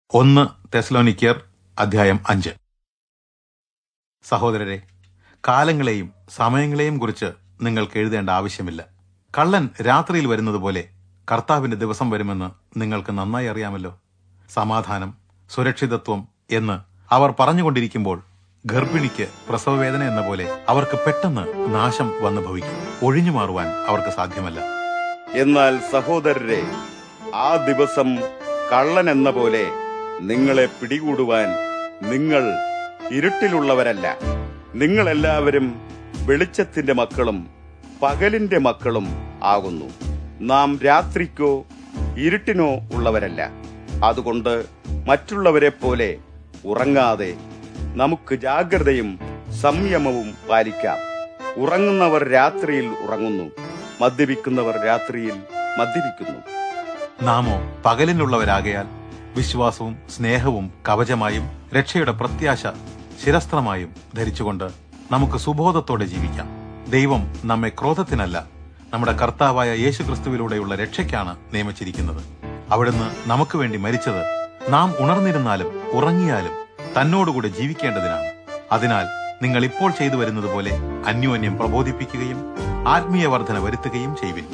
1 തെസ്സലോനിക്കർ അധ്യായം 5. സഹോദരരെ, കാലങ്ങളെയും സമയങ്ങളെയും കുറിച്ച് നിങ്ങൾക്ക് എഴുതേണ്ട ആവശ്യമില്ല. കള്ളൻ രാത്രിയിൽ വരുന്നത് പോലെ കർത്താവിന്റെ ദിവസം വരുമെന്ന് നിങ്ങൾക്ക് നന്നായി അറിയാമല്ലോ. സമാധാനം, സുരക്ഷിതത്വം എന്ന് അവർ പറഞ്ഞുകൊണ്ടിരിക്കുമ്പോൾ ഗർഭിണിക്ക് പ്രസവവേദന എന്ന പോലെ അവർക്ക് പെട്ടെന്ന് നാശം വന്നു ഭവിക്കും. ഒഴിഞ്ഞു മാറുവാൻ അവർക്ക് സാധ്യമല്ല. എന്നാൽ സഹോദരരെ, ആ ദിവസം കള്ളൻ എന്ന പോലെ നിങ്ങളെ പിടികൂടുവാൻ നിങ്ങൾ ഇരുട്ടിലുള്ളവരല്ല. നിങ്ങളെല്ലാവരും വെളിച്ചത്തിന്റെ മക്കളും പകലിന്റെ മക്കളും ആകുന്നു. നാം രാത്രിക്കോ ഇരുട്ടിനോ ഉള്ളവരല്ല. അതുകൊണ്ട് മറ്റുള്ളവരെ പോലെ ഉറങ്ങാതെ നമുക്ക് ജാഗ്രതയും സംയമവും പാലിക്കാം. ഉറങ്ങുന്നവർ രാത്രിയിൽ ഉറങ്ങുന്നു, മദ്യപിക്കുന്നവർ രാത്രിയിൽ മദ്യപിക്കുന്നു. നാമോ പകലിനുള്ളവരാകയാൽ വിശ്വാസവും സ്നേഹവും കവചമായും രക്ഷയുടെ പ്രത്യാശ ശിരസ്ത്രമായും ധരിച്ചുകൊണ്ട് നമുക്ക് സുബോധത്തോടെ ജീവിക്കാം. ദൈവം നമ്മെ ക്രോധത്തിനല്ല, നമ്മുടെ കർത്താവായ യേശുക്രിസ്തുവിലൂടെയുള്ള രക്ഷയ്ക്കാണ് നിയമിച്ചിരിക്കുന്നത്. അവിടുന്ന് നമുക്ക് വേണ്ടി മരിച്ചത് നാം ഉണർന്നിരുന്നാലും ഉറങ്ങിയാലും തന്നോടുകൂടെ ജീവിക്കേണ്ടതിനാണ്. അതിനാൽ നിങ്ങൾ ഇപ്പോൾ ചെയ്തു വരുന്നത് പോലെ അന്യോന്യം പ്രബോധിപ്പിക്കുകയും ആത്മീയ വർധന വരുത്തുകയും ചെയ്യുവിൻ.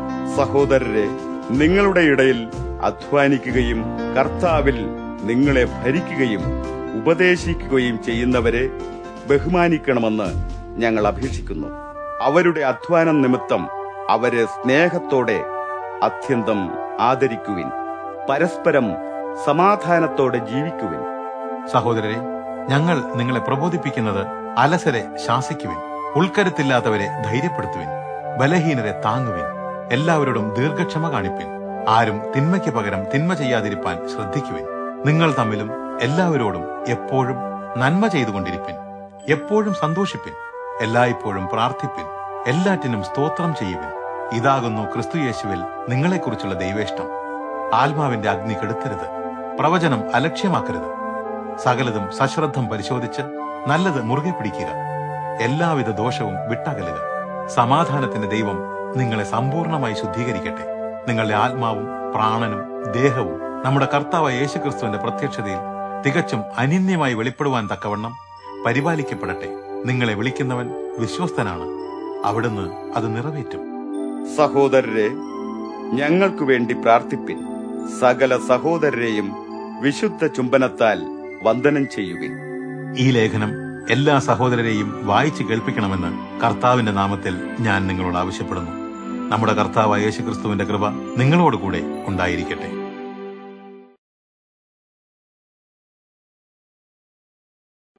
സഹോദരരെ, നിങ്ങളുടെ ഇടയിൽ അധ്വാനിക്കുകയും കർത്താവിൽ നിങ്ങളെ ഭരിക്കുകയും ഉപദേശിക്കുകയും ചെയ്യുന്നവരെ ബഹുമാനിക്കണമെന്ന് ഞങ്ങൾ അപേക്ഷിക്കുന്നു. അവരുടെ അധ്വാനം നിമിത്തം അവരെ സ്നേഹത്തോടെ അത്യന്തം ആദരിക്കുവിൻ. പരസ്പരം സമാധാനത്തോടെ ജീവിക്കുവിൻ. സഹോദരരെ, ഞങ്ങൾ നിങ്ങളെ പ്രബോധിപ്പിക്കുന്നത് അലസരെ ശാസിക്കുവിൻ, ഉൾക്കരുത്തില്ലാത്തവരെ ധൈര്യപ്പെടുത്തുവിൻ, ബലഹീനരെ താങ്ങുവിൻ, എല്ലാവരോടും ദീർഘക്ഷമ കാണിപ്പിൻ. ആരും തിന്മയ്ക്ക് പകരം തിന്മ ചെയ്യാതിരിപ്പാൻ ശ്രദ്ധിക്കുവിൻ. നിങ്ങൾ തമ്മിലും എല്ലാവരോടും എപ്പോഴും നന്മ ചെയ്തുകൊണ്ടിരിപ്പിൻ. എപ്പോഴും സന്തോഷിപ്പിൻ, എല്ലായ്പ്പോഴും പ്രാർത്ഥിപ്പിൻ, എല്ലാറ്റിനും സ്തോത്രം ചെയ്യുവിൻ. ഇതാകുന്നു ക്രിസ്തുയേശുവിൽ നിങ്ങളെക്കുറിച്ചുള്ള ദൈവേഷ്ടം. ആത്മാവിന്റെ അഗ്നി കെടുത്തരുത്, പ്രവചനം അലക്ഷ്യമാക്കരുത്. സകലതും സശ്രദ്ധം പരിശോധിച്ച് നല്ലത് മുറുകെ പിടിക്കുക. എല്ലാവിധ ദോഷവും വിട്ടകലുക. സമാധാനത്തിന്റെ ദൈവം നിങ്ങളെ സമ്പൂർണമായി ശുദ്ധീകരിക്കട്ടെ. നിങ്ങളുടെ ആത്മാവും പ്രാണനും ദേഹവും നമ്മുടെ കർത്താവായ യേശുക്രിസ്തുവിന്റെ പ്രത്യക്ഷതയിൽ തികച്ചും അനിന്യമായി വെളിപ്പെടുവാൻ തക്കവണ്ണം പരിപാലിക്കപ്പെടട്ടെ. നിങ്ങളെ വിളിക്കുന്നവൻ വിശ്വസ്തനാണ്, അവിടുന്ന് അത് നിറവേറ്റും. സഹോദരരെ, ഞങ്ങൾക്കു വേണ്ടി പ്രാർത്ഥിപ്പിൻ. സകല സഹോദരരെയും വിശുദ്ധ ചുംബനത്താൽ വന്ദനം ചെയ്യുവിൻ. ഈ ലേഖനം എല്ലാ സഹോദരരെയും വായിച്ചു കേൾപ്പിക്കണമെന്ന് കർത്താവിന്റെ നാമത്തിൽ ഞാൻ നിങ്ങളോട് ആവശ്യപ്പെടുന്നു. നമ്മുടെ കർത്താവായ യേശുക്രിസ്തുവിന്റെ കൃപ നിങ്ങളോടുകൂടെ ഉണ്ടായിരിക്കട്ടെ.